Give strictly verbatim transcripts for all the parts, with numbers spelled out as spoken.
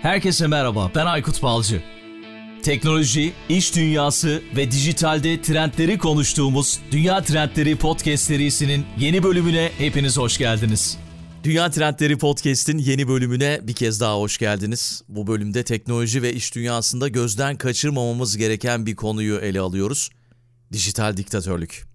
Herkese merhaba, ben Aykut Balcı. Teknoloji, iş dünyası ve dijitalde trendleri konuştuğumuz Dünya Trendleri Podcast serisinin yeni bölümüne hepiniz hoş geldiniz. Dünya Trendleri Podcast'in yeni bölümüne bir kez daha hoş geldiniz. Bu bölümde teknoloji ve iş dünyasında gözden kaçırmamamız gereken bir konuyu ele alıyoruz. Dijital diktatörlük.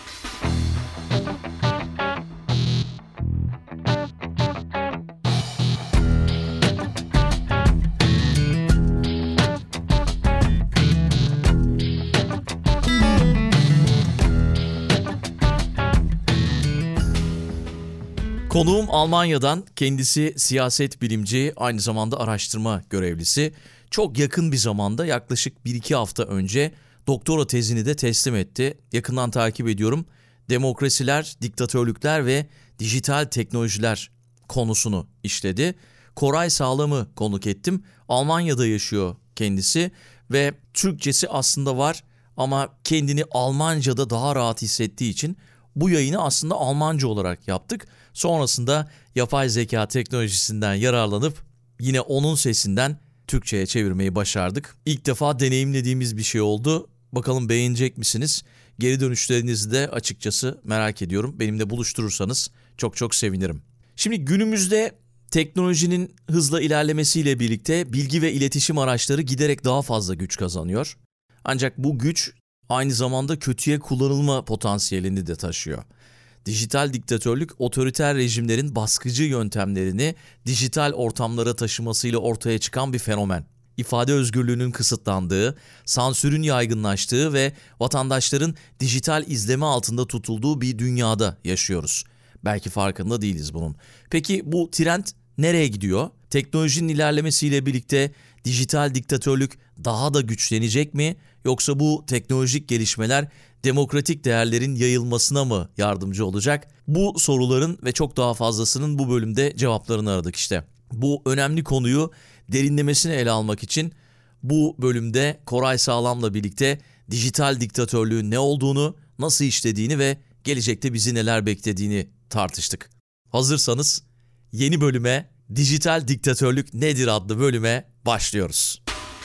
Konuğum Almanya'dan, kendisi siyaset bilimci, aynı zamanda araştırma görevlisi. Çok yakın bir zamanda, yaklaşık bir iki hafta önce doktora tezini de teslim etti. Yakından takip ediyorum. Demokrasiler, diktatörlükler ve dijital teknolojiler konusunu işledi. Koray Sağlam'ı konuk ettim. Almanya'da yaşıyor kendisi ve Türkçesi aslında var ama kendini Almanca'da daha rahat hissettiği için bu yayını aslında Almanca olarak yaptık. Sonrasında yapay zeka teknolojisinden yararlanıp yine onun sesinden Türkçe'ye çevirmeyi başardık. İlk defa deneyimlediğimiz bir şey oldu. Bakalım beğenecek misiniz? Geri dönüşlerinizi de açıkçası merak ediyorum. Benimle buluşturursanız çok çok sevinirim. Şimdi günümüzde teknolojinin hızla ilerlemesiyle birlikte bilgi ve iletişim araçları giderek daha fazla güç kazanıyor. Ancak bu güç aynı zamanda kötüye kullanılma potansiyelini de taşıyor. Dijital diktatörlük, otoriter rejimlerin baskıcı yöntemlerini dijital ortamlara taşımasıyla ortaya çıkan bir fenomen. İfade özgürlüğünün kısıtlandığı, sansürün yaygınlaştığı ve vatandaşların dijital izleme altında tutulduğu bir dünyada yaşıyoruz. Belki farkında değiliz bunun. Peki bu trend nereye gidiyor? Teknolojinin ilerlemesiyle birlikte dijital diktatörlük daha da güçlenecek mi? Yoksa bu teknolojik gelişmeler demokratik değerlerin yayılmasına mı yardımcı olacak? Bu soruların ve çok daha fazlasının bu bölümde cevaplarını aradık işte. Bu önemli konuyu derinlemesine ele almak için bu bölümde Koray Sağlam'la birlikte dijital diktatörlüğün ne olduğunu, nasıl işlediğini ve gelecekte bizi neler beklediğini tartıştık. Hazırsanız yeni bölüme, Dijital Diktatörlük Nedir adlı bölüme başlıyoruz.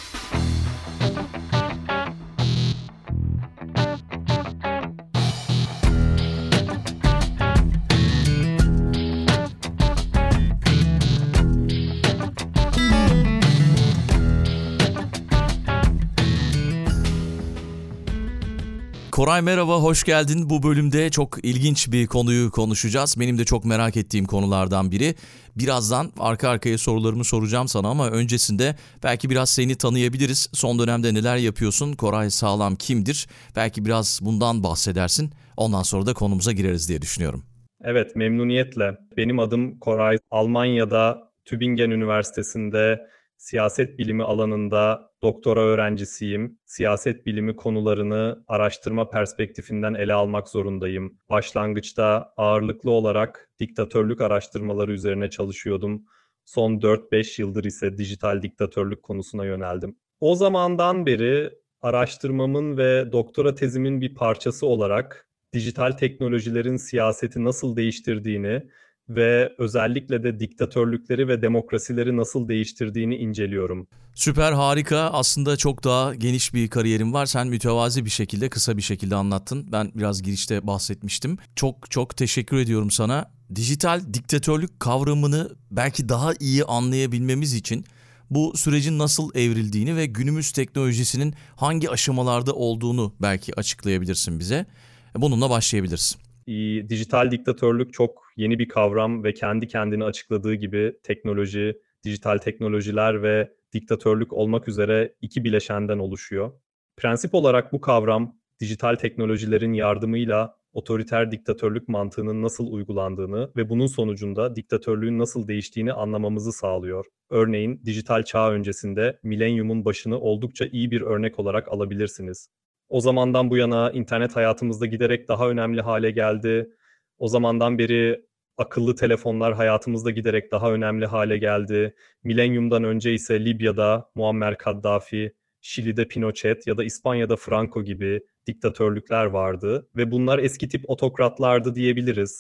Koray merhaba, hoş geldin. Bu bölümde çok ilginç bir konuyu konuşacağız. Benim de çok merak ettiğim konulardan biri. Birazdan arka arkaya sorularımı soracağım sana ama öncesinde belki biraz seni tanıyabiliriz. Son dönemde neler yapıyorsun? Koray Sağlam kimdir? Belki biraz bundan bahsedersin. Ondan sonra da konumuza gireriz diye düşünüyorum. Evet, memnuniyetle. Benim adım Koray. Almanya'da Tübingen Üniversitesi'nde siyaset bilimi alanında doktora öğrencisiyim. Siyaset bilimi konularını araştırma perspektifinden ele almak zorundayım. Başlangıçta ağırlıklı olarak diktatörlük araştırmaları üzerine çalışıyordum. Son dört beş yıldır ise dijital diktatörlük konusuna yöneldim. O zamandan beri araştırmamın ve doktora tezimin bir parçası olarak dijital teknolojilerin siyaseti nasıl değiştirdiğini ve özellikle de diktatörlükleri ve demokrasileri nasıl değiştirdiğini inceliyorum. Süper, harika. Aslında çok daha geniş bir kariyerin var. Sen mütevazi bir şekilde, kısa bir şekilde anlattın. Ben biraz girişte bahsetmiştim. Çok çok teşekkür ediyorum sana. Dijital diktatörlük kavramını belki daha iyi anlayabilmemiz için bu sürecin nasıl evrildiğini ve günümüz teknolojisinin hangi aşamalarda olduğunu belki açıklayabilirsin bize. Bununla başlayabiliriz. Dijital diktatörlük çok yeni bir kavram ve kendi kendini açıkladığı gibi teknoloji, dijital teknolojiler ve diktatörlük olmak üzere iki bileşenden oluşuyor. Prensip olarak bu kavram dijital teknolojilerin yardımıyla otoriter diktatörlük mantığının nasıl uygulandığını ve bunun sonucunda diktatörlüğün nasıl değiştiğini anlamamızı sağlıyor. Örneğin dijital çağ öncesinde milenyumun başını oldukça iyi bir örnek olarak alabilirsiniz. O zamandan bu yana internet hayatımızda giderek daha önemli hale geldi. O zamandan beri akıllı telefonlar hayatımızda giderek daha önemli hale geldi. Milenyumdan önce ise Libya'da Muammer Kaddafi, Şili'de Pinochet ya da İspanya'da Franco gibi diktatörlükler vardı ve bunlar eski tip otokratlardı diyebiliriz.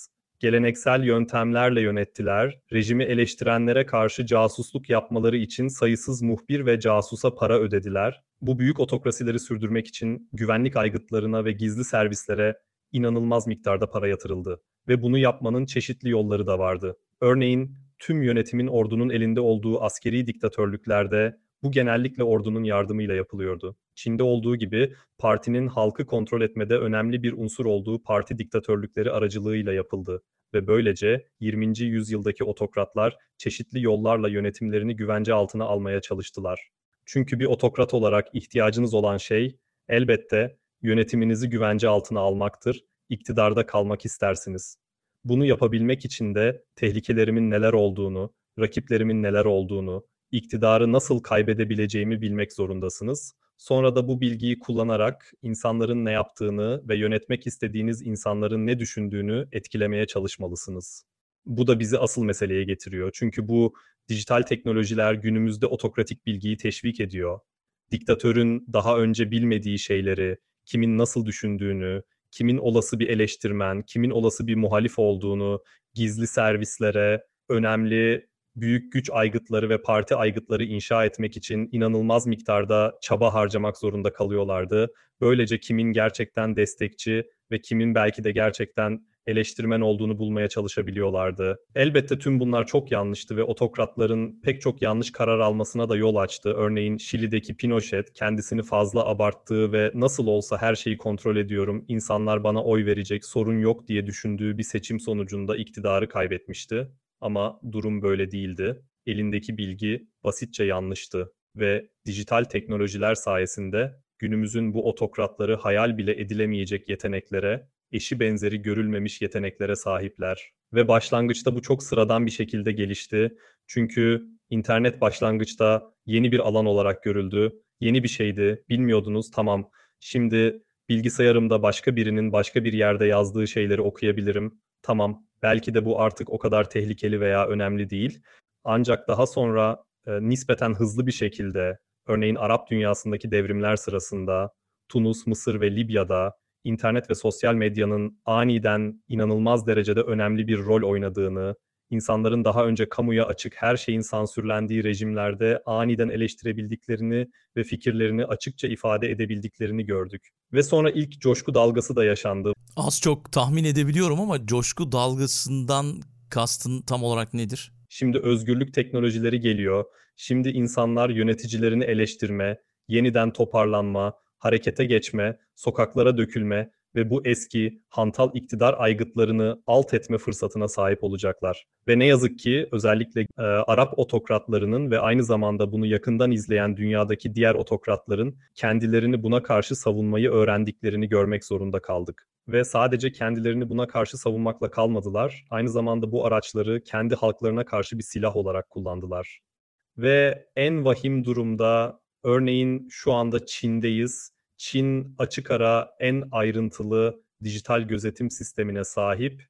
Geleneksel yöntemlerle yönettiler, rejimi eleştirenlere karşı casusluk yapmaları için sayısız muhbir ve casusa para ödediler. Bu büyük otokrasileri sürdürmek için güvenlik aygıtlarına ve gizli servislere inanılmaz miktarda para yatırıldı. Ve bunu yapmanın çeşitli yolları da vardı. Örneğin tüm yönetimin ordunun elinde olduğu askeri diktatörlüklerde bu genellikle ordunun yardımıyla yapılıyordu. Çin'de olduğu gibi partinin halkı kontrol etmede önemli bir unsur olduğu parti diktatörlükleri aracılığıyla yapıldı ve böylece yirminci yüzyıldaki otokratlar çeşitli yollarla yönetimlerini güvence altına almaya çalıştılar. Çünkü bir otokrat olarak ihtiyacınız olan şey elbette yönetiminizi güvence altına almaktır, iktidarda kalmak istersiniz. Bunu yapabilmek için de tehlikelerimin neler olduğunu, rakiplerimin neler olduğunu, iktidarı nasıl kaybedebileceğimi bilmek zorundasınız. Sonra da bu bilgiyi kullanarak insanların ne yaptığını ve yönetmek istediğiniz insanların ne düşündüğünü etkilemeye çalışmalısınız. Bu da bizi asıl meseleye getiriyor. Çünkü bu dijital teknolojiler günümüzde otokratik bilgiyi teşvik ediyor. Diktatörün daha önce bilmediği şeyleri, kimin nasıl düşündüğünü, kimin olası bir eleştirmen, kimin olası bir muhalif olduğunu gizli servislere, önemli büyük güç aygıtları ve parti aygıtları inşa etmek için inanılmaz miktarda çaba harcamak zorunda kalıyorlardı. Böylece kimin gerçekten destekçi ve kimin belki de gerçekten eleştirmen olduğunu bulmaya çalışabiliyorlardı. Elbette tüm bunlar çok yanlıştı ve otokratların pek çok yanlış karar almasına da yol açtı. Örneğin Şili'deki Pinochet kendisini fazla abarttığı ve nasıl olsa her şeyi kontrol ediyorum, insanlar bana oy verecek, sorun yok diye düşündüğü bir seçim sonucunda iktidarı kaybetmişti. Ama durum böyle değildi. Elindeki bilgi basitçe yanlıştı ve dijital teknolojiler sayesinde günümüzün bu otokratları hayal bile edilemeyecek yeteneklere, eşi benzeri görülmemiş yeteneklere sahipler. Ve başlangıçta bu çok sıradan bir şekilde gelişti. Çünkü internet başlangıçta yeni bir alan olarak görüldü. Yeni bir şeydi, bilmiyordunuz, tamam. Şimdi bilgisayarımda başka birinin başka bir yerde yazdığı şeyleri okuyabilirim. Tamam, belki de bu artık o kadar tehlikeli veya önemli değil. Ancak daha sonra e, nispeten hızlı bir şekilde, örneğin Arap dünyasındaki devrimler sırasında, Tunus, Mısır ve Libya'da internet ve sosyal medyanın aniden inanılmaz derecede önemli bir rol oynadığını, insanların daha önce kamuya açık her şeyin sansürlendiği rejimlerde aniden eleştirebildiklerini ve fikirlerini açıkça ifade edebildiklerini gördük. Ve sonra ilk coşku dalgası da yaşandı. Az çok tahmin edebiliyorum ama coşku dalgasından kastın tam olarak nedir? Şimdi özgürlük teknolojileri geliyor. Şimdi insanlar yöneticilerini eleştirme, yeniden toparlanma, harekete geçme, sokaklara dökülme ve bu eski hantal iktidar aygıtlarını alt etme fırsatına sahip olacaklar. Ve ne yazık ki özellikle e, Arap otokratlarının ve aynı zamanda bunu yakından izleyen dünyadaki diğer otokratların kendilerini buna karşı savunmayı öğrendiklerini görmek zorunda kaldık. Ve sadece kendilerini buna karşı savunmakla kalmadılar, aynı zamanda bu araçları kendi halklarına karşı bir silah olarak kullandılar. Ve en vahim durumda örneğin şu anda Çin'deyiz. Çin açık ara en ayrıntılı dijital gözetim sistemine sahip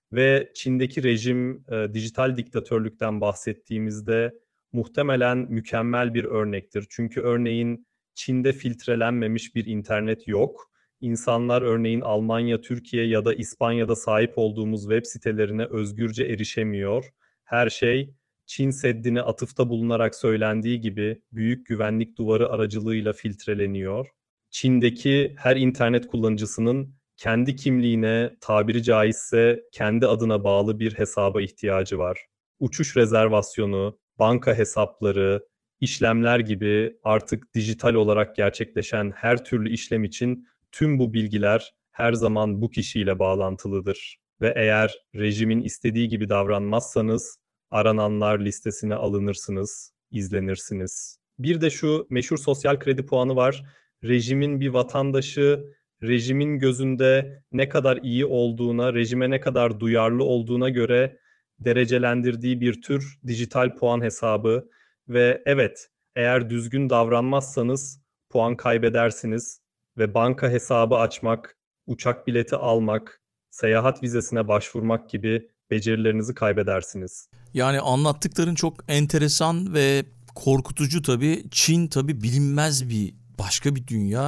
ve Çin'deki rejim e, dijital diktatörlükten bahsettiğimizde muhtemelen mükemmel bir örnektir. Çünkü örneğin Çin'de filtrelenmemiş bir internet yok. İnsanlar örneğin Almanya, Türkiye ya da İspanya'da sahip olduğumuz web sitelerine özgürce erişemiyor. Her şey Çin Seddi'ne atıfta bulunarak söylendiği gibi büyük güvenlik duvarı aracılığıyla filtreleniyor. Çin'deki her internet kullanıcısının kendi kimliğine, tabiri caizse kendi adına bağlı bir hesaba ihtiyacı var. Uçuş rezervasyonu, banka hesapları, işlemler gibi artık dijital olarak gerçekleşen her türlü işlem için tüm bu bilgiler her zaman bu kişiyle bağlantılıdır. Ve eğer rejimin istediği gibi davranmazsanız arananlar listesine alınırsınız, izlenirsiniz. Bir de şu meşhur sosyal kredi puanı var. Rejimin bir vatandaşı rejimin gözünde ne kadar iyi olduğuna, rejime ne kadar duyarlı olduğuna göre derecelendirdiği bir tür dijital puan hesabı. Ve evet, eğer düzgün davranmazsanız puan kaybedersiniz ve banka hesabı açmak, uçak bileti almak, seyahat vizesine başvurmak gibi becerilerinizi kaybedersiniz. Yani anlattıkların çok enteresan ve korkutucu tabii. Çin tabii bilinmez bir başka bir dünya.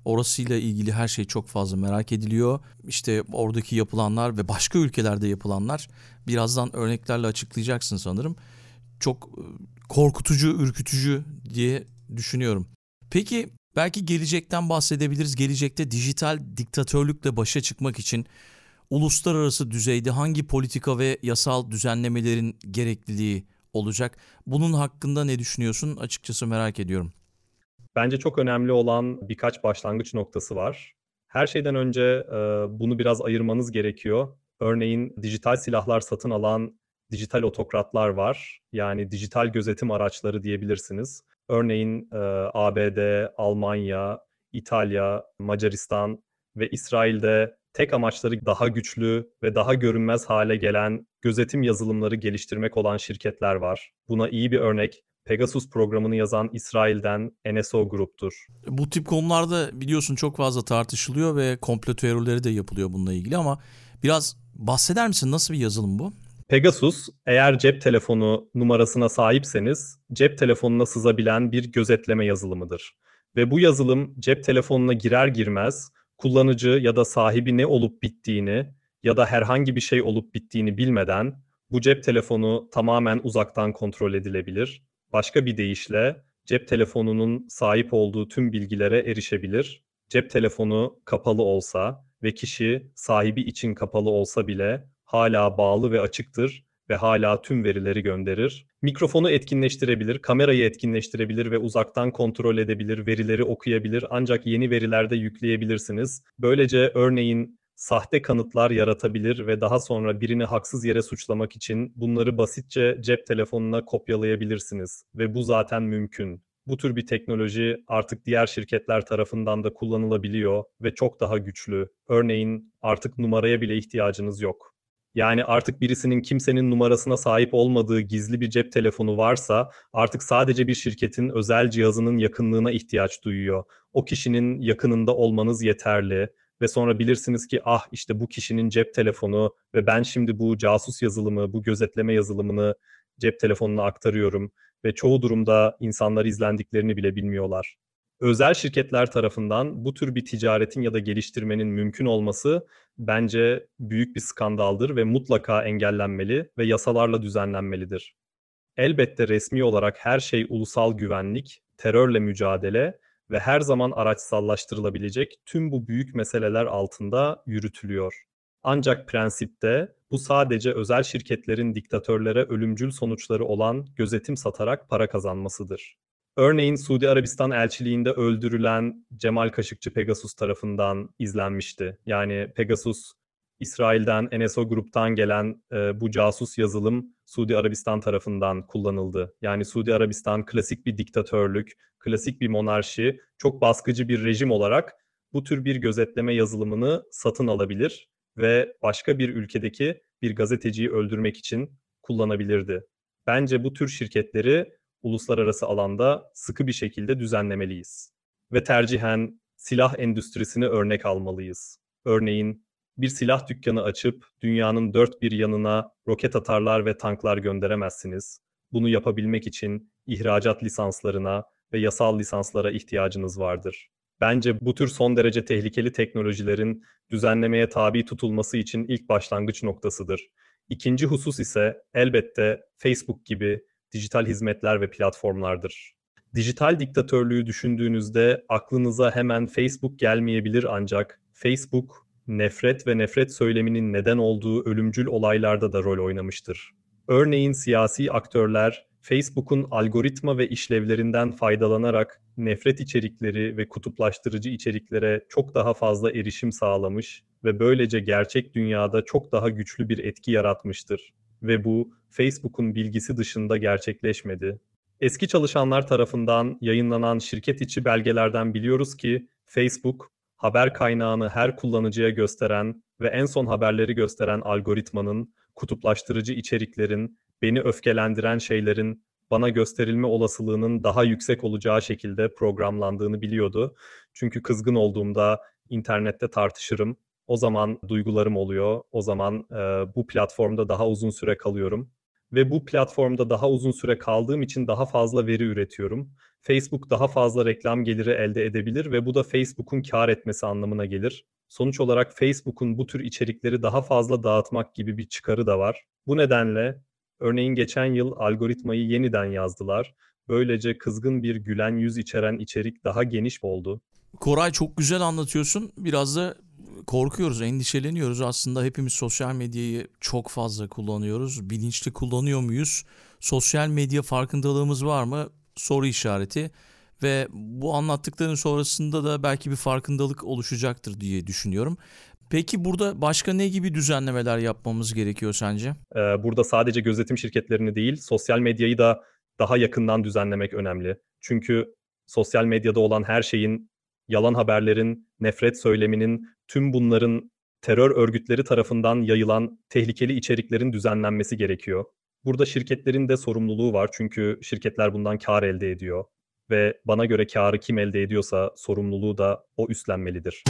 Orasıyla ilgili her şey çok fazla merak ediliyor. İşte oradaki yapılanlar ve başka ülkelerde yapılanlar, birazdan örneklerle açıklayacaksın sanırım. Çok e, korkutucu, ürkütücü diye düşünüyorum. Peki belki gelecekten bahsedebiliriz. Gelecekte dijital diktatörlükle başa çıkmak için uluslararası düzeyde hangi politika ve yasal düzenlemelerin gerekliliği olacak? Bunun hakkında ne düşünüyorsun? Açıkçası merak ediyorum. Bence çok önemli olan birkaç başlangıç noktası var. Her şeyden önce e, bunu biraz ayırmanız gerekiyor. Örneğin dijital silahlar satın alan dijital otokratlar var. Yani dijital gözetim araçları diyebilirsiniz. Örneğin e, A B D, Almanya, İtalya, Macaristan ve İsrail'de tek amaçları daha güçlü ve daha görünmez hale gelen gözetim yazılımları geliştirmek olan şirketler var. Buna iyi bir örnek Pegasus programını yazan İsrail'den N S O Group'tur. Bu tip konularda biliyorsun çok fazla tartışılıyor ve komplo teorileri de yapılıyor bununla ilgili, ama biraz bahseder misin? Nasıl bir yazılım bu? Pegasus, eğer cep telefonu numarasına sahipseniz, cep telefonuna sızabilen bir gözetleme yazılımıdır. Ve bu yazılım cep telefonuna girer girmez, kullanıcı ya da sahibi ne olup bittiğini ya da herhangi bir şey olup bittiğini bilmeden, bu cep telefonu tamamen uzaktan kontrol edilebilir. Başka bir deyişle, cep telefonunun sahip olduğu tüm bilgilere erişebilir. Cep telefonu kapalı olsa ve kişi sahibi için kapalı olsa bile hala bağlı ve açıktır ve hala tüm verileri gönderir. Mikrofonu etkinleştirebilir, kamerayı etkinleştirebilir ve uzaktan kontrol edebilir, verileri okuyabilir, ancak yeni veriler de yükleyebilirsiniz. Böylece örneğin sahte kanıtlar yaratabilir ve daha sonra birini haksız yere suçlamak için bunları basitçe cep telefonuna kopyalayabilirsiniz ve bu zaten mümkün. Bu tür bir teknoloji artık diğer şirketler tarafından da kullanılabiliyor ve çok daha güçlü. Örneğin artık numaraya bile ihtiyacınız yok. Yani artık birisinin kimsenin numarasına sahip olmadığı gizli bir cep telefonu varsa artık sadece bir şirketin özel cihazının yakınlığına ihtiyaç duyuyor. O kişinin yakınında olmanız yeterli ve sonra bilirsiniz ki ah işte bu kişinin cep telefonu ve ben şimdi bu casus yazılımı, bu gözetleme yazılımını cep telefonuna aktarıyorum ve çoğu durumda insanlar izlendiklerini bile bilmiyorlar. Özel şirketler tarafından bu tür bir ticaretin ya da geliştirmenin mümkün olması bence büyük bir skandaldır ve mutlaka engellenmeli ve yasalarla düzenlenmelidir. Elbette resmi olarak her şey ulusal güvenlik, terörle mücadele ve her zaman araçsallaştırılabilecek tüm bu büyük meseleler altında yürütülüyor. Ancak prensipte bu sadece özel şirketlerin diktatörlere ölümcül sonuçları olan gözetim satarak para kazanmasıdır. Örneğin Suudi Arabistan elçiliğinde öldürülen Cemal Kaşıkçı Pegasus tarafından izlenmişti. Yani Pegasus, İsrail'den N S O Group'tan gelen e, bu casus yazılım Suudi Arabistan tarafından kullanıldı. Yani Suudi Arabistan klasik bir diktatörlük, klasik bir monarşi, çok baskıcı bir rejim olarak bu tür bir gözetleme yazılımını satın alabilir ve başka bir ülkedeki bir gazeteciyi öldürmek için kullanabilirdi. Bence bu tür şirketleri uluslararası alanda sıkı bir şekilde düzenlemeliyiz. Ve tercihen silah endüstrisini örnek almalıyız. Örneğin bir silah dükkanı açıp dünyanın dört bir yanına roket atarlar ve tanklar gönderemezsiniz. Bunu yapabilmek için ihracat lisanslarına ve yasal lisanslara ihtiyacınız vardır. Bence bu tür son derece tehlikeli teknolojilerin düzenlemeye tabi tutulması için ilk başlangıç noktasıdır. İkinci husus ise elbette Facebook gibi dijital hizmetler ve platformlardır. Dijital diktatörlüğü düşündüğünüzde aklınıza hemen Facebook gelmeyebilir, ancak Facebook nefret ve nefret söyleminin neden olduğu ölümcül olaylarda da rol oynamıştır. Örneğin siyasi aktörler Facebook'un algoritma ve işlevlerinden faydalanarak nefret içerikleri ve kutuplaştırıcı içeriklere çok daha fazla erişim sağlamış ve böylece gerçek dünyada çok daha güçlü bir etki yaratmıştır. Ve bu Facebook'un bilgisi dışında gerçekleşmedi. Eski çalışanlar tarafından yayınlanan şirket içi belgelerden biliyoruz ki Facebook, haber kaynağını her kullanıcıya gösteren ve en son haberleri gösteren algoritmanın, kutuplaştırıcı içeriklerin, beni öfkelendiren şeylerin bana gösterilme olasılığının daha yüksek olacağı şekilde programlandığını biliyordu. Çünkü kızgın olduğumda internette tartışırım. O zaman duygularım oluyor. O zaman e, bu platformda daha uzun süre kalıyorum. ve bu platformda daha uzun süre kaldığım için daha fazla veri üretiyorum. Facebook daha fazla reklam geliri elde edebilir ve bu da Facebook'un kar etmesi anlamına gelir. Sonuç olarak Facebook'un bu tür içerikleri daha fazla dağıtmak gibi bir çıkarı da var. Bu nedenle örneğin geçen yıl algoritmayı yeniden yazdılar. Böylece kızgın bir gülen yüz içeren içerik daha geniş oldu. Koray, çok güzel anlatıyorsun. Biraz da korkuyoruz, endişeleniyoruz. Aslında hepimiz sosyal medyayı çok fazla kullanıyoruz. Bilinçli kullanıyor muyuz? Sosyal medya farkındalığımız var mı? Soru işareti. Ve bu anlattıkların sonrasında da belki bir farkındalık oluşacaktır diye düşünüyorum. Peki burada başka ne gibi düzenlemeler yapmamız gerekiyor sence? Ee, Burada sadece gözetim şirketlerini değil, sosyal medyayı da daha yakından düzenlemek önemli. Çünkü sosyal medyada olan her şeyin, yalan haberlerin, nefret söyleminin, tüm bunların terör örgütleri tarafından yayılan tehlikeli içeriklerin düzenlenmesi gerekiyor. Burada şirketlerin de sorumluluğu var çünkü şirketler bundan kar elde ediyor ve bana göre karı kim elde ediyorsa sorumluluğu da o üstlenmelidir.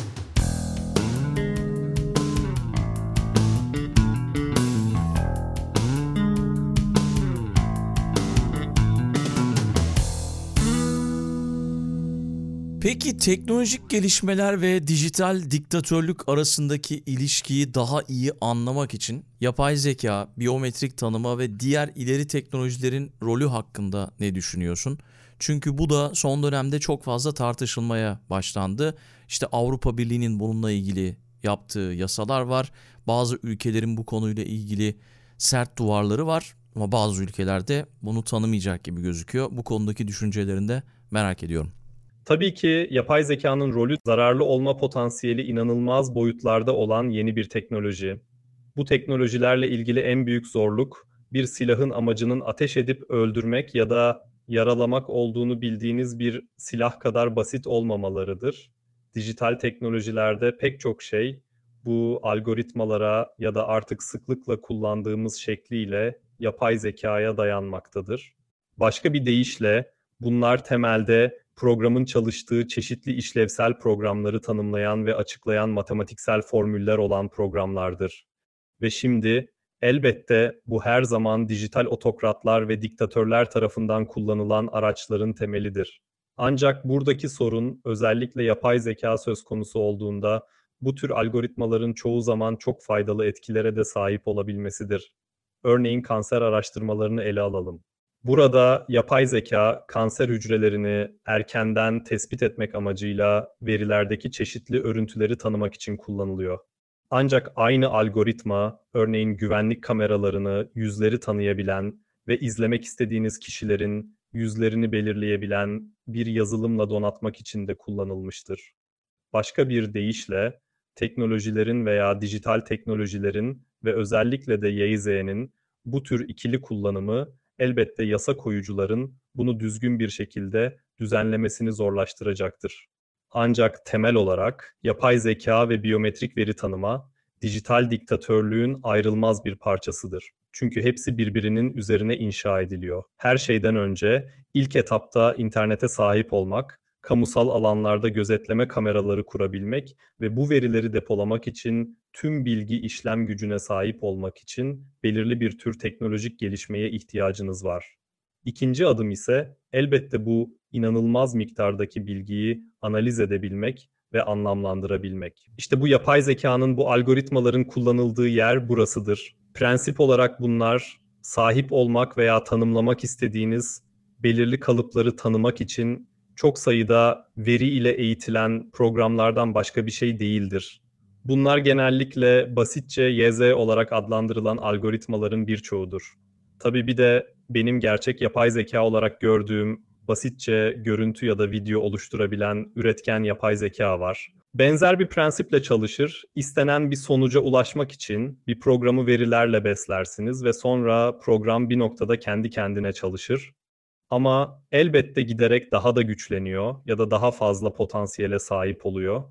Peki teknolojik gelişmeler ve dijital diktatörlük arasındaki ilişkiyi daha iyi anlamak için yapay zeka, biyometrik tanıma ve diğer ileri teknolojilerin rolü hakkında ne düşünüyorsun? Çünkü bu da son dönemde çok fazla tartışılmaya başlandı. İşte Avrupa Birliği'nin bununla ilgili yaptığı yasalar var. Bazı ülkelerin bu konuyla ilgili sert duvarları var ama bazı ülkelerde bunu tanımayacak gibi gözüküyor. Bu konudaki düşüncelerini de merak ediyorum. Tabii ki yapay zekanın rolü zararlı olma potansiyeli inanılmaz boyutlarda olan yeni bir teknoloji. Bu teknolojilerle ilgili en büyük zorluk bir silahın amacının ateş edip öldürmek ya da yaralamak olduğunu bildiğiniz bir silah kadar basit olmamalarıdır. Dijital teknolojilerde pek çok şey bu algoritmalara ya da artık sıklıkla kullandığımız şekliyle yapay zekaya dayanmaktadır. Başka bir deyişle bunlar temelde programın çalıştığı çeşitli işlevsel programları tanımlayan ve açıklayan matematiksel formüller olan programlardır. Ve şimdi elbette bu her zaman dijital otokratlar ve diktatörler tarafından kullanılan araçların temelidir. Ancak buradaki sorun özellikle yapay zeka söz konusu olduğunda bu tür algoritmaların çoğu zaman çok faydalı etkilere de sahip olabilmesidir. Örneğin kanser araştırmalarını ele alalım. Burada yapay zeka kanser hücrelerini erkenden tespit etmek amacıyla verilerdeki çeşitli örüntüleri tanımak için kullanılıyor. Ancak aynı algoritma, örneğin güvenlik kameralarını, yüzleri tanıyabilen ve izlemek istediğiniz kişilerin yüzlerini belirleyebilen bir yazılımla donatmak için de kullanılmıştır. Başka bir deyişle, teknolojilerin veya dijital teknolojilerin ve özellikle de Y Z'nin bu tür ikili kullanımı elbette yasa koyucuların bunu düzgün bir şekilde düzenlemesini zorlaştıracaktır. Ancak temel olarak yapay zeka ve biyometrik veri tanıma, dijital diktatörlüğün ayrılmaz bir parçasıdır. Çünkü hepsi birbirinin üzerine inşa ediliyor. Her şeyden önce ilk etapta internete sahip olmak, kamusal alanlarda gözetleme kameraları kurabilmek ve bu verileri depolamak için tüm bilgi işlem gücüne sahip olmak için belirli bir tür teknolojik gelişmeye ihtiyacınız var. İkinci adım ise elbette bu inanılmaz miktardaki bilgiyi analiz edebilmek ve anlamlandırabilmek. İşte bu yapay zekanın, bu algoritmaların kullanıldığı yer burasıdır. Prensip olarak bunlar sahip olmak veya tanımlamak istediğiniz belirli kalıpları tanımak için çok sayıda veri ile eğitilen programlardan başka bir şey değildir. Bunlar genellikle basitçe Y Z olarak adlandırılan algoritmaların birçoğudur. Tabii bir de benim gerçek yapay zeka olarak gördüğüm basitçe görüntü ya da video oluşturabilen üretken yapay zeka var. Benzer bir prensiple çalışır. İstenen bir sonuca ulaşmak için bir programı verilerle beslersiniz ve sonra program bir noktada kendi kendine çalışır. Ama elbette giderek daha da güçleniyor ya da daha fazla potansiyele sahip oluyor.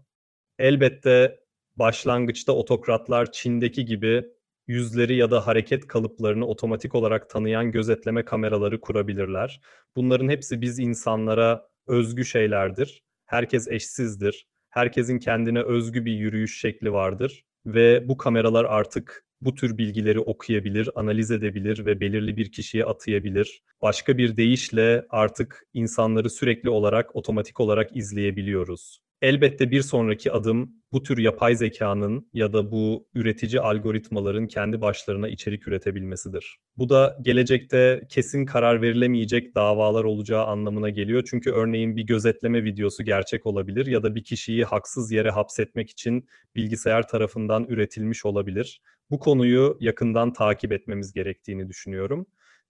Elbette başlangıçta otokratlar Çin'deki gibi yüzleri ya da hareket kalıplarını otomatik olarak tanıyan gözetleme kameraları kurabilirler. Bunların hepsi biz insanlara özgü şeylerdir. Herkes eşsizdir. Herkesin kendine özgü bir yürüyüş şekli vardır ve bu kameralar artık bu tür bilgileri okuyabilir, analiz edebilir ve belirli bir kişiye atayabilir. Başka bir deyişle artık insanları sürekli olarak, otomatik olarak izleyebiliyoruz. Elbette bir sonraki adım bu tür yapay zekanın ya da bu üretici algoritmaların kendi başlarına içerik üretebilmesidir. Bu da gelecekte kesin karar verilemeyecek davalar olacağı anlamına geliyor. Çünkü örneğin bir gözetleme videosu gerçek olabilir ya da bir kişiyi haksız yere hapsetmek için bilgisayar tarafından üretilmiş olabilir. Bu konuyu yakından takip etmemiz gerektiğini düşünüyorum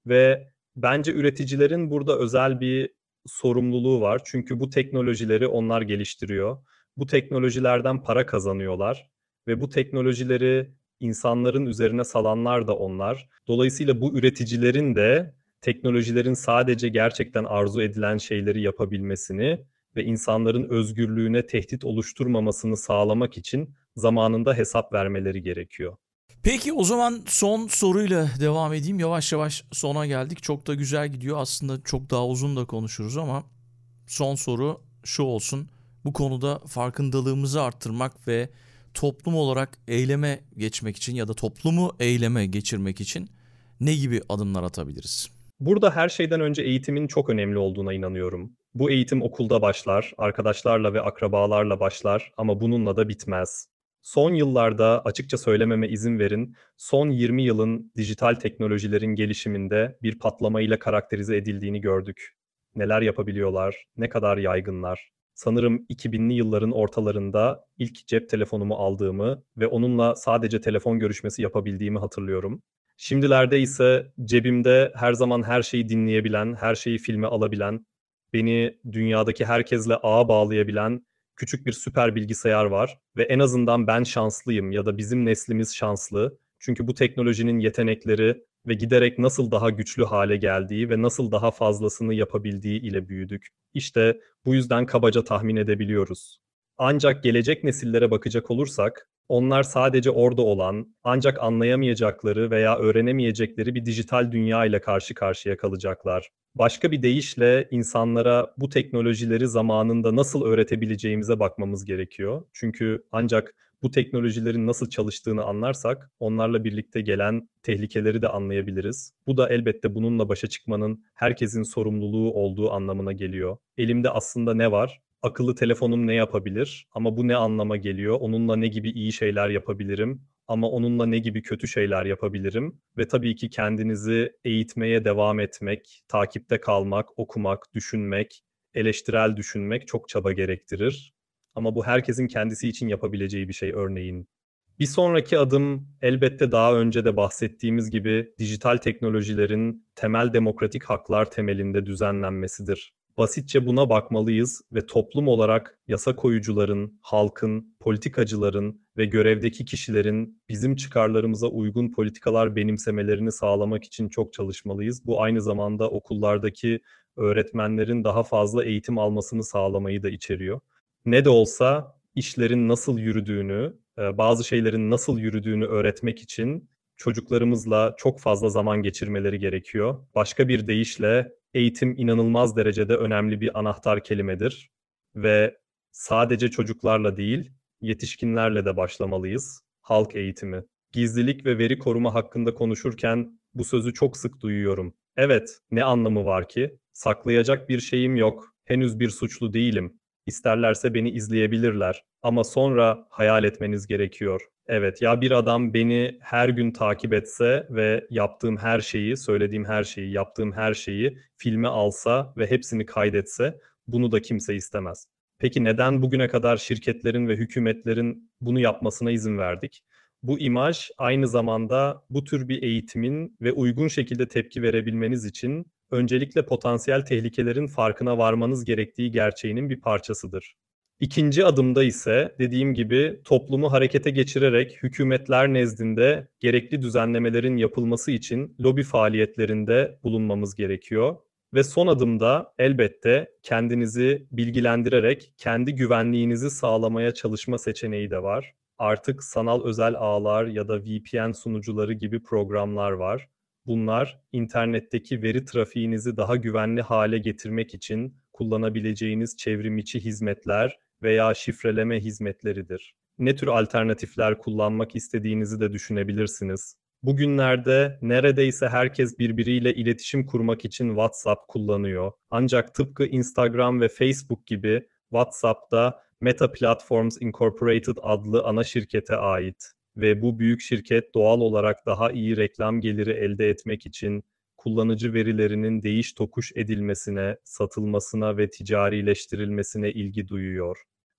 ve bence üreticilerin burada özel bir sorumluluğu var. Çünkü bu teknolojileri onlar geliştiriyor. Bu teknolojilerden para kazanıyorlar ve bu teknolojileri insanların üzerine salanlar da onlar. Dolayısıyla bu üreticilerin de teknolojilerin sadece gerçekten arzu edilen şeyleri yapabilmesini ve insanların özgürlüğüne tehdit oluşturmamasını sağlamak için zamanında hesap vermeleri gerekiyor. Peki o zaman son soruyla devam edeyim. Yavaş yavaş sona geldik. Çok da güzel gidiyor. Aslında çok daha uzun da konuşuruz ama son soru şu olsun. Bu konuda farkındalığımızı arttırmak ve toplum olarak eyleme geçmek için ya da toplumu eyleme geçirmek için ne gibi adımlar atabiliriz? Burada her şeyden önce eğitimin çok önemli olduğuna inanıyorum. Bu eğitim okulda başlar, arkadaşlarla ve akrabalarla başlar ama bununla da bitmez. Son yıllarda, açıkça söylememe izin verin, son yirmi yılın dijital teknolojilerin gelişiminde bir patlamayla karakterize edildiğini gördük. Neler yapabiliyorlar, ne kadar yaygınlar. Sanırım iki binli yılların ortalarında ilk cep telefonumu aldığımı ve onunla sadece telefon görüşmesi yapabildiğimi hatırlıyorum. Şimdilerde ise cebimde her zaman her şeyi dinleyebilen, her şeyi filme alabilen, beni dünyadaki herkesle ağa bağlayabilen küçük bir süper bilgisayar var ve en azından ben şanslıyım ya da bizim neslimiz şanslı. Çünkü bu teknolojinin yetenekleri ve giderek nasıl daha güçlü hale geldiği ve nasıl daha fazlasını yapabildiği ile büyüdük. İşte bu yüzden kabaca tahmin edebiliyoruz. Ancak gelecek nesillere bakacak olursak, onlar sadece orada olan, ancak anlayamayacakları veya öğrenemeyecekleri bir dijital dünya ile karşı karşıya kalacaklar. Başka bir deyişle insanlara bu teknolojileri zamanında nasıl öğretebileceğimize bakmamız gerekiyor. Çünkü ancak bu teknolojilerin nasıl çalıştığını anlarsak onlarla birlikte gelen tehlikeleri de anlayabiliriz. Bu da elbette bununla başa çıkmanın herkesin sorumluluğu olduğu anlamına geliyor. Elimde aslında ne var? Akıllı telefonum ne yapabilir? Ama bu ne anlama geliyor? Onunla ne gibi iyi şeyler yapabilirim? Ama onunla ne gibi kötü şeyler yapabilirim? Ve tabii ki kendinizi eğitmeye devam etmek, takipte kalmak, okumak, düşünmek, eleştirel düşünmek çok çaba gerektirir. Ama bu herkesin kendisi için yapabileceği bir şey örneğin. Bir sonraki adım elbette daha önce de bahsettiğimiz gibi dijital teknolojilerin temel demokratik haklar temelinde düzenlenmesidir. Basitçe buna bakmalıyız ve toplum olarak yasa koyucuların, halkın, politikacıların ve görevdeki kişilerin bizim çıkarlarımıza uygun politikalar benimsemelerini sağlamak için çok çalışmalıyız. Bu aynı zamanda okullardaki öğretmenlerin daha fazla eğitim almasını sağlamayı da içeriyor. Ne de olsa işlerin nasıl yürüdüğünü, bazı şeylerin nasıl yürüdüğünü öğretmek için çocuklarımızla çok fazla zaman geçirmeleri gerekiyor. Başka bir deyişle eğitim inanılmaz derecede önemli bir anahtar kelimedir ve sadece çocuklarla değil, yetişkinlerle de başlamalıyız. Halk eğitimi. Gizlilik ve veri koruma hakkında konuşurken bu sözü çok sık duyuyorum. Evet, ne anlamı var ki? Saklayacak bir şeyim yok. Henüz bir suçlu değilim. İsterlerse beni izleyebilirler ama sonra hayal etmeniz gerekiyor. Evet, ya bir adam beni her gün takip etse ve yaptığım her şeyi, söylediğim her şeyi, yaptığım her şeyi filme alsa ve hepsini kaydetse, bunu da kimse istemez. Peki neden bugüne kadar şirketlerin ve hükümetlerin bunu yapmasına izin verdik? Bu imaj aynı zamanda bu tür bir eğitimin ve uygun şekilde tepki verebilmeniz için öncelikle potansiyel tehlikelerin farkına varmanız gerektiği gerçeğinin bir parçasıdır. İkinci adımda ise dediğim gibi toplumu harekete geçirerek hükümetler nezdinde gerekli düzenlemelerin yapılması için lobi faaliyetlerinde bulunmamız gerekiyor. Ve son adımda elbette kendinizi bilgilendirerek kendi güvenliğinizi sağlamaya çalışma seçeneği de var. Artık sanal özel ağlar ya da V P N sunucuları gibi programlar var. Bunlar internetteki veri trafiğinizi daha güvenli hale getirmek için kullanabileceğiniz çevrimiçi hizmetler veya şifreleme hizmetleridir. ne tür alternatifler kullanmak istediğinizi de düşünebilirsiniz. Bugünlerde neredeyse herkes birbiriyle iletişim kurmak için WhatsApp kullanıyor. Ancak tıpkı Instagram ve Facebook gibi WhatsApp da Meta Platforms Incorporated adlı ana şirkete ait ve bu büyük şirket doğal olarak daha iyi reklam geliri elde etmek için kullanıcı verilerinin değiş tokuş edilmesine, satılmasına ve ticarileştirilmesine ilgi duyuyor.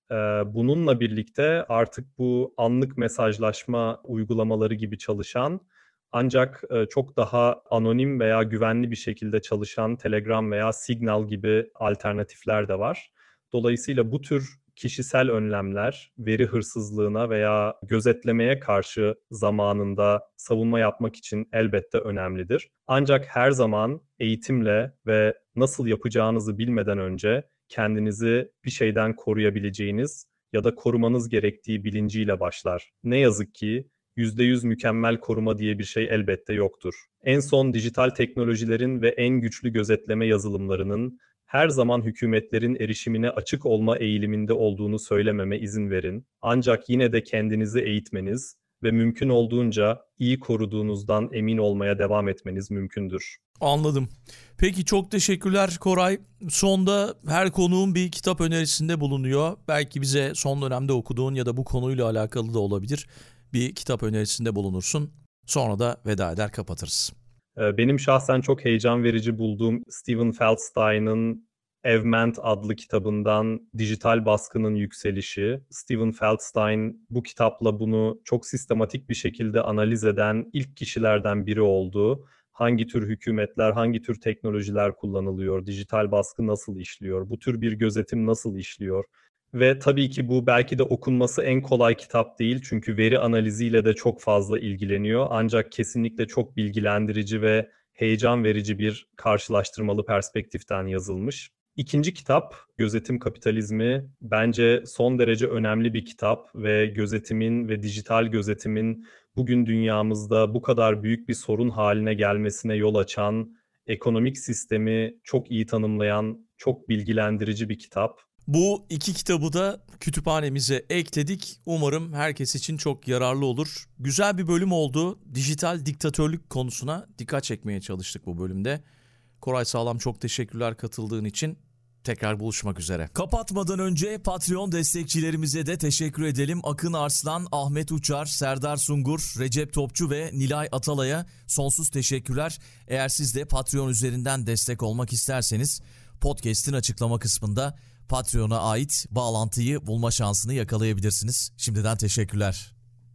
Bununla birlikte artık bu anlık mesajlaşma uygulamaları gibi çalışan ancak çok daha anonim veya güvenli bir şekilde çalışan Telegram veya Signal gibi alternatifler de var. Dolayısıyla bu tür kişisel önlemler veri hırsızlığına veya gözetlemeye karşı zamanında savunma yapmak için elbette önemlidir. Ancak her zaman eğitimle ve nasıl yapacağınızı bilmeden önce kendinizi bir şeyden koruyabileceğiniz ya da korumanız gerektiği bilinciyle başlar. Ne yazık ki yüzde yüz mükemmel koruma diye bir şey elbette yoktur. En son dijital teknolojilerin ve en güçlü gözetleme yazılımlarının her zaman hükümetlerin erişimine açık olma eğiliminde olduğunu söylememe izin verin. Ancak yine de kendinizi eğitmeniz ve mümkün olduğunca iyi koruduğunuzdan emin olmaya devam etmeniz mümkündür. Anladım. Peki çok teşekkürler Koray. Sonda her konuğun bir kitap önerisinde bulunuyor. Belki bize son dönemde okuduğun ya da bu konuyla alakalı da olabilir. Bir kitap önerisinde bulunursun. Sonra da veda eder kapatırız. Benim şahsen çok heyecan verici bulduğum Steven Feldstein'ın Evment adlı kitabından Dijital Baskının Yükselişi. Steven Feldstein bu kitapla bunu çok sistematik bir şekilde analiz eden ilk kişilerden biri oldu. Hangi tür hükümetler, hangi tür teknolojiler kullanılıyor, dijital baskı nasıl işliyor, bu tür bir gözetim nasıl işliyor? Ve tabii ki bu belki de okunması en kolay kitap değil çünkü veri analiziyle de çok fazla ilgileniyor. Ancak kesinlikle çok bilgilendirici ve heyecan verici bir karşılaştırmalı perspektiften yazılmış. İkinci kitap, Gözetim Kapitalizmi, bence son derece önemli bir kitap ve gözetimin ve dijital gözetimin bugün dünyamızda bu kadar büyük bir sorun haline gelmesine yol açan, ekonomik sistemi çok iyi tanımlayan, çok bilgilendirici bir kitap. Bu iki kitabı da kütüphanemize ekledik. Umarım herkes için çok yararlı olur. Güzel bir bölüm oldu. Dijital diktatörlük konusuna dikkat çekmeye çalıştık bu bölümde. Koray Sağlam, çok teşekkürler katıldığın için. Tekrar buluşmak üzere. Kapatmadan önce Patreon destekçilerimize de teşekkür edelim. Akın Arslan, Ahmet Uçar, Serdar Sungur, Recep Topçu ve Nilay Atalay'a sonsuz teşekkürler. Eğer siz de Patreon üzerinden destek olmak isterseniz podcast'in açıklama kısmında Patreon'a ait bağlantıyı bulma şansını yakalayabilirsiniz. Şimdiden teşekkürler.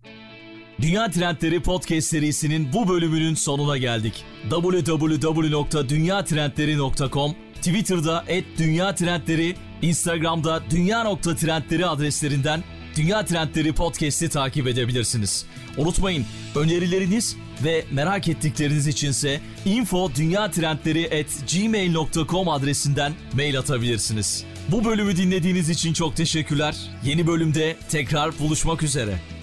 Dünya Trendleri Podcast serisinin bu bölümünün sonuna geldik. double-u double-u double-u nokta dünya trendleri nokta com, Twitter'da et dünya trendleri, Instagram'da dünya nokta trendleri adreslerinden Dünya Trendleri Podcast'i takip edebilirsiniz. Unutmayın, önerileriniz ve merak ettikleriniz içinse info dünya trendleri at gmail nokta com adresinden mail atabilirsiniz. Bu bölümü dinlediğiniz için çok teşekkürler. Yeni bölümde tekrar buluşmak üzere.